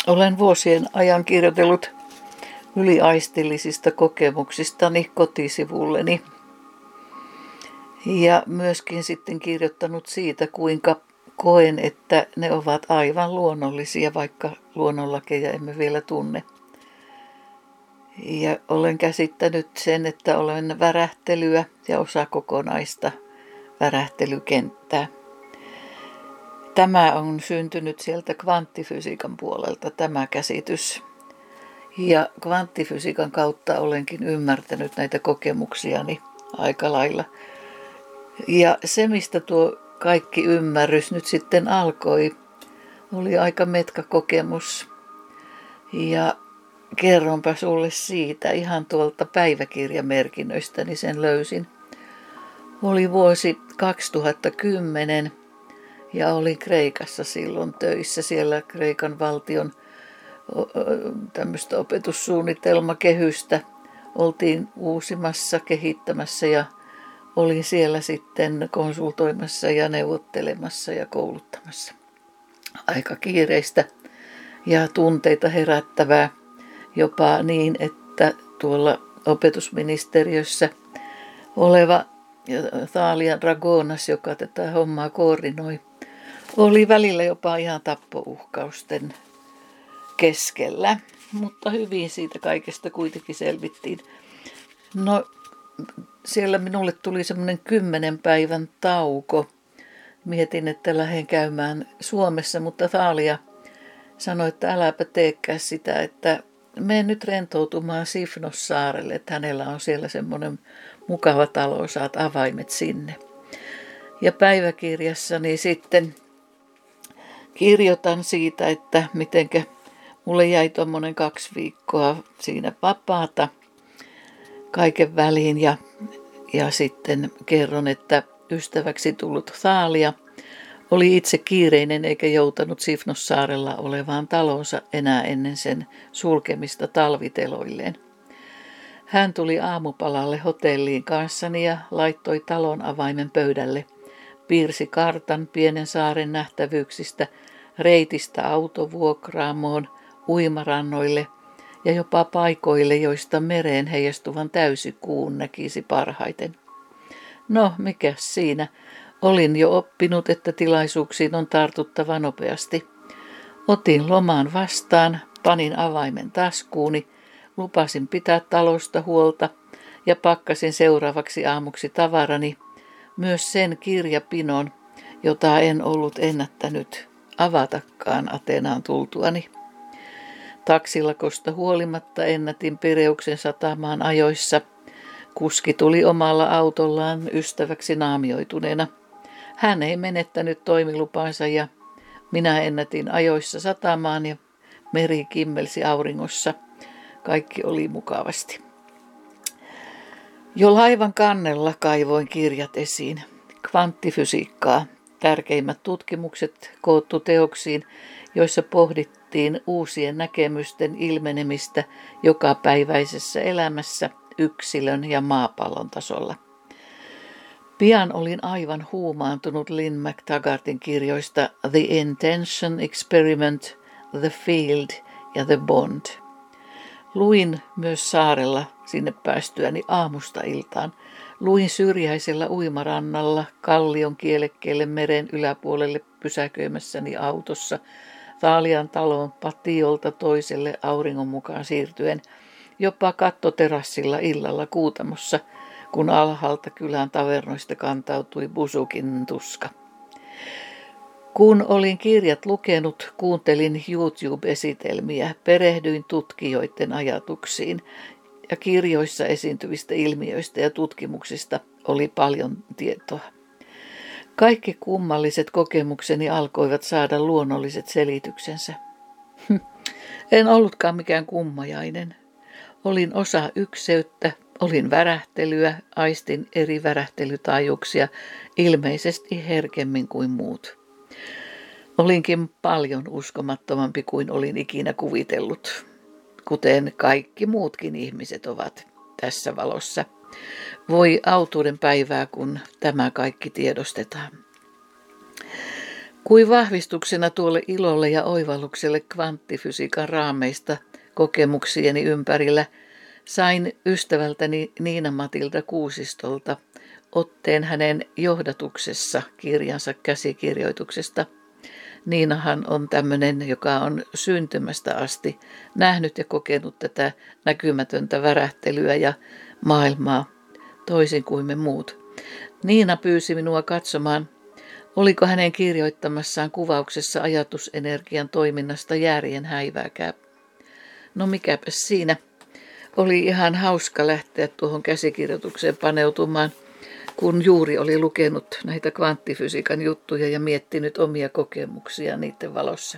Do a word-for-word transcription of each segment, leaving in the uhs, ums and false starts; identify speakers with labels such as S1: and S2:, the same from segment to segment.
S1: Olen vuosien ajan kirjoitellut yliaistillisista kokemuksistani kotisivulleni ja myöskin sitten kirjoittanut siitä, kuinka koen, että ne ovat aivan luonnollisia, vaikka luonnonlakeja emme vielä tunne. Ja olen käsittänyt sen, että olen värähtelyä ja osa kokonaista värähtelykenttää. Tämä on syntynyt sieltä kvanttifysiikan puolelta, tämä käsitys. Ja kvanttifysiikan kautta olenkin ymmärtänyt näitä kokemuksiani aika lailla. Ja se, mistä tuo kaikki ymmärrys nyt sitten alkoi, oli aika metka kokemus. Ja kerronpa sulle siitä ihan tuolta päiväkirjamerkinnöistä, niin sen löysin. Oli vuosi kaksituhattakymmenen ja olin Kreikassa silloin töissä. Siellä Kreikan valtion tämmöistä opetussuunnitelmakehystä oltiin uusimassa, kehittämässä ja olin siellä sitten konsultoimassa ja neuvottelemassa ja kouluttamassa. Aika kiireistä ja tunteita herättävää, jopa niin, että tuolla opetusministeriössä oleva Thalia Dragonas, joka tätä hommaa koordinoi, oli välillä jopa ihan tappouhkausten keskellä, mutta hyvin siitä kaikesta kuitenkin selvittiin. No, siellä minulle tuli semmoinen kymmenen päivän tauko. Mietin, että lähden käymään Suomessa, mutta Thalia sanoi, että äläpä teekään sitä, että mene nyt rentoutumaan Sifnos-saarelle, että hänellä on siellä semmoinen mukava talo, saat avaimet sinne. Ja päiväkirjassani sitten kirjoitan siitä, että mitenkä mulle jäi tuommoinen kaksi viikkoa siinä vapaata kaiken väliin ja, ja sitten kerron, että ystäväksi tullut Thalia oli itse kiireinen eikä joutanut Sifnos-saarella olevaan talonsa enää ennen sen sulkemista talviteloilleen. Hän tuli aamupalalle hotelliin kanssani ja laittoi talon avaimen pöydälle, piirsi kartan pienen saaren nähtävyyksistä, reitistä autovuokraamoon, uimarannoille ja jopa paikoille, joista mereen heijastuvan täysikuun näkisi parhaiten. No, mikäs siinä? Olin jo oppinut, että tilaisuuksiin on tartuttava nopeasti. Otin lomaan vastaan, panin avaimen taskuuni, lupasin pitää talosta huolta ja pakkasin seuraavaksi aamuksi tavarani, myös sen kirjapinon, jota en ollut ennättänyt avatakaan Ateenaan tultuani. Taksilakosta huolimatta ennätin Pireuksen satamaan ajoissa. Kuski tuli omalla autollaan ystäväksi naamioituneena. Hän ei menettänyt toimilupaansa ja minä ennätin ajoissa satamaan ja meri kimmelsi auringossa. Kaikki oli mukavasti. Jo laivan kannella kaivoin kirjat esiin. Kvanttifysiikkaa, tärkeimmät tutkimukset koottu teoksiin, joissa pohdittiin uusien näkemysten ilmenemistä jokapäiväisessä elämässä yksilön ja maapallon tasolla. Pian olin aivan huumaantunut Lynn McTaggartin kirjoista The Intention Experiment, The Field ja The Bond. Luin myös saarella sinne päästyäni aamusta iltaan. Luin syrjäisellä uimarannalla kallion kielekkeelle meren yläpuolelle pysäköimässäni autossa Thalian talon patiolta toiselle auringon mukaan siirtyen, jopa kattoterassilla illalla Kuutamossa, kun alhaalta kylän tavernoista kantautui Busukin tuska. Kun olin kirjat lukenut, kuuntelin YouTube-esitelmiä, perehdyin tutkijoiden ajatuksiin ja kirjoissa esiintyvistä ilmiöistä ja tutkimuksista oli paljon tietoa. Kaikki kummalliset kokemukseni alkoivat saada luonnolliset selityksensä. En ollutkaan mikään kummajainen. Olin osa ykseyttä, olin värähtelyä, aistin eri värähtelytaajuuksia ilmeisesti herkemmin kuin muut. Olinkin paljon uskomattomampi kuin olin ikinä kuvitellut, kuten kaikki muutkin ihmiset ovat tässä valossa. Voi autuuden päivää, kun tämä kaikki tiedostetaan. Kuin vahvistuksena tuolle ilolle ja oivallukselle kvanttifysiikan raameista kokemuksieni ympärillä sain ystävältäni Niina-Matilda Kuusistolta otteen hänen johdatuksessa kirjansa käsikirjoituksesta. Niinahan on tämmöinen, joka on syntymästä asti nähnyt ja kokenut tätä näkymätöntä värähtelyä ja maailmaa toisin kuin me muut. Niina pyysi minua katsomaan, oliko hänen kirjoittamassaan kuvauksessa ajatusenergian toiminnasta järjen häivääkään. No mikäpä siinä. Oli ihan hauska lähteä tuohon käsikirjoitukseen paneutumaan, kun juuri oli lukenut näitä kvanttifysiikan juttuja ja miettinyt omia kokemuksia niiden valossa.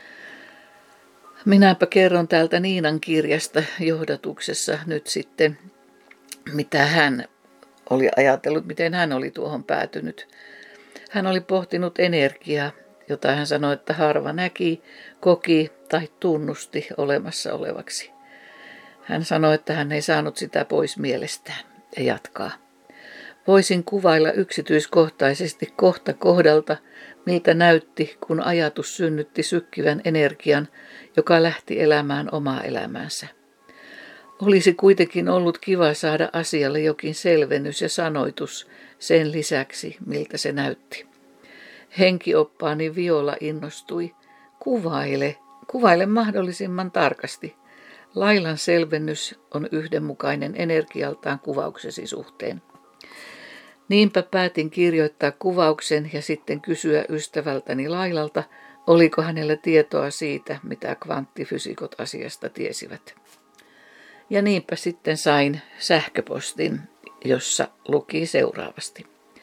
S1: Minäpä kerron täältä Niinan kirjasta johdatuksessa nyt sitten, mitä hän oli ajatellut, miten hän oli tuohon päätynyt. Hän oli pohtinut energiaa, jota hän sanoi, että harva näki, koki tai tunnusti olemassa olevaksi. Hän sanoi, että hän ei saanut sitä pois mielestään ja jatkaa. Voisin kuvailla yksityiskohtaisesti kohta kohdalta, miltä näytti, kun ajatus synnytti sykkivän energian, joka lähti elämään omaa elämäänsä. Olisi kuitenkin ollut kiva saada asialle jokin selvennys ja sanoitus sen lisäksi, miltä se näytti. Henkioppaani Viola innostui. Kuvaile, kuvaile mahdollisimman tarkasti. Lailan selvennys on yhdenmukainen energialtaan kuvauksesi suhteen. Niinpä päätin kirjoittaa kuvauksen ja sitten kysyä ystävältäni Lailalta, oliko hänellä tietoa siitä, mitä kvanttifysikot asiasta tiesivät. Ja niinpä sitten sain sähköpostin, jossa luki seuraavasti.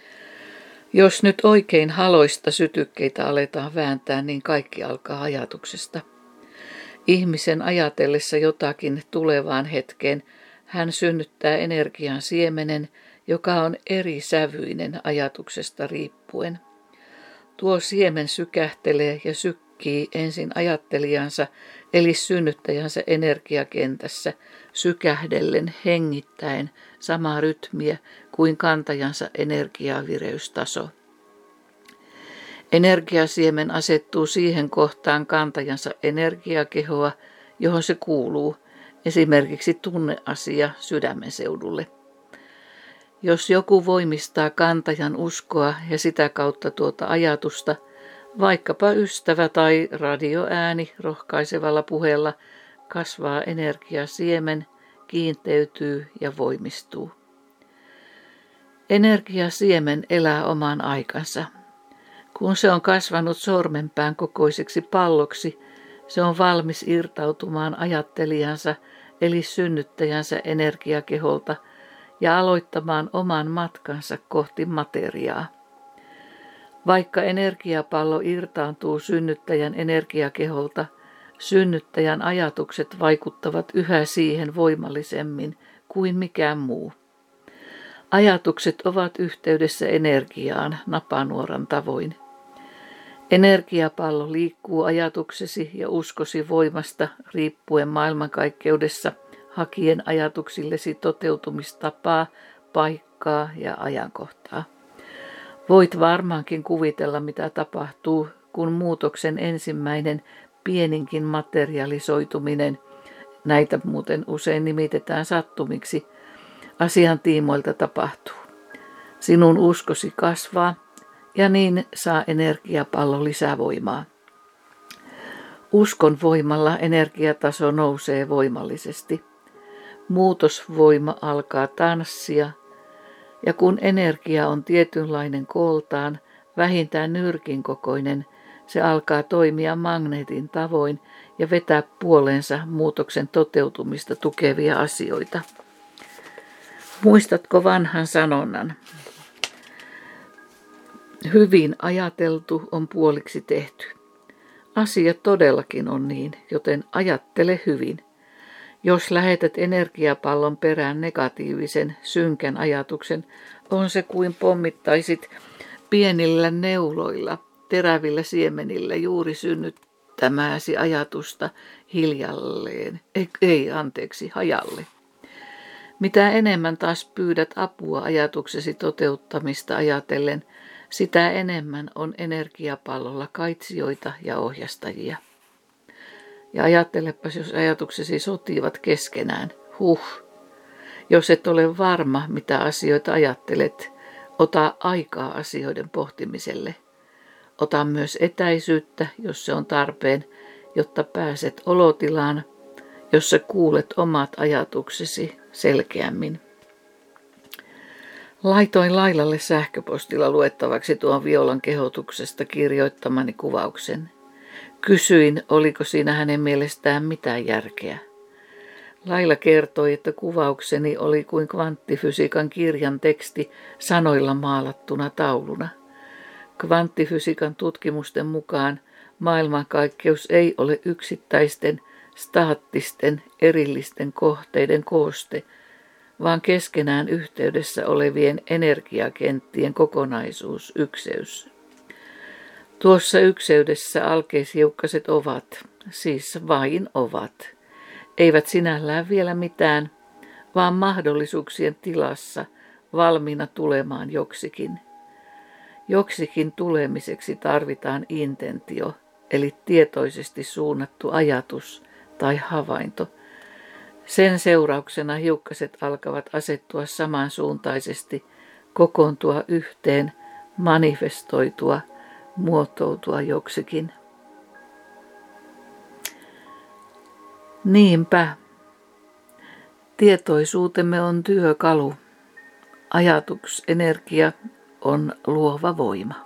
S1: Jos nyt oikein haloista sytykkeitä aletaan vääntää, niin kaikki alkaa ajatuksesta. Ihmisen ajatellessa jotakin tulevaan hetkeen, hän synnyttää energian siemenen, joka on eri sävyinen ajatuksesta riippuen. Tuo siemen sykähtelee ja sykkii ensin ajattelijansa eli synnyttäjänsä energiakentässä sykähdellen hengittäen samaa rytmiä kuin kantajansa energiavireystaso. Energiasiemen asettuu siihen kohtaan kantajansa energiakehoa, johon se kuuluu, esimerkiksi tunneasia sydämen seudulle. Jos joku voimistaa kantajan uskoa ja sitä kautta tuota ajatusta, vaikkapa ystävä tai radioääni rohkaisevalla puheella, kasvaa energiasiemen, kiinteytyy ja voimistuu. Energiasiemen elää oman aikansa. Kun se on kasvanut sormenpään kokoiseksi palloksi, se on valmis irtautumaan ajattelijansa eli synnyttäjänsä energiakeholta ja aloittamaan oman matkansa kohti materiaa. Vaikka energiapallo irtaantuu synnyttäjän energiakeholta, synnyttäjän ajatukset vaikuttavat yhä siihen voimallisemmin kuin mikään muu. Ajatukset ovat yhteydessä energiaan napanuoran tavoin. Energiapallo liikkuu ajatuksesi ja uskosi voimasta riippuen maailmankaikkeudessa hakien ajatuksillesi toteutumistapaa, paikkaa ja ajankohtaa. Voit varmaankin kuvitella, mitä tapahtuu, kun muutoksen ensimmäinen pieninkin materialisoituminen, näitä muuten usein nimitetään sattumiksi, asian tiimoilta tapahtuu. Sinun uskosi kasvaa ja niin saa energiapallo lisävoimaa. Uskon voimalla energiataso nousee voimallisesti. Muutosvoima alkaa tanssia ja kun energia on tietynlainen kooltaan, vähintään nyrkin kokoinen, se alkaa toimia magneetin tavoin ja vetää puoleensa muutoksen toteutumista tukevia asioita. Muistatko vanhan sanonnan? Hyvin ajateltu on puoliksi tehty. Asia todellakin on niin, joten ajattele hyvin. Jos lähetät energiapallon perään negatiivisen, synkän ajatuksen, on se kuin pommittaisit pienillä neuloilla, terävillä siemenillä juuri synnyttämääsi ajatusta hiljalleen, ei, ei anteeksi, hajalle. Mitä enemmän taas pyydät apua ajatuksesi toteuttamista ajatellen, sitä enemmän on energiapallolla kaitsijoita ja ohjastajia. Ja ajattelepas, jos ajatuksesi sotivat keskenään. Huh. Jos et ole varma, mitä asioita ajattelet, ota aikaa asioiden pohtimiselle. Ota myös etäisyyttä, jos se on tarpeen, jotta pääset olotilaan, jossa kuulet omat ajatuksesi selkeämmin. Laitoin Lailalle sähköpostilla luettavaksi tuon Violan kehotuksesta kirjoittamani kuvauksen. Kysyin, oliko siinä hänen mielestään mitään järkeä. Laila kertoi, että kuvaukseni oli kuin kvanttifysiikan kirjan teksti sanoilla maalattuna tauluna. Kvanttifysiikan tutkimusten mukaan maailmankaikkeus ei ole yksittäisten, staattisten, erillisten kohteiden kooste, vaan keskenään yhteydessä olevien energiakenttien kokonaisuus, ykseys. Tuossa ykseydessä alkeishiukkaset ovat, siis vain ovat, eivät sinällään vielä mitään, vaan mahdollisuuksien tilassa valmiina tulemaan joksikin. Joksikin tulemiseksi tarvitaan intentio, eli tietoisesti suunnattu ajatus tai havainto. Sen seurauksena hiukkaset alkavat asettua samansuuntaisesti, kokoontua yhteen, manifestoitua, muotoutua joksikin. Niinpä, tietoisuutemme on työkalu. Ajatusenergia on luova voima.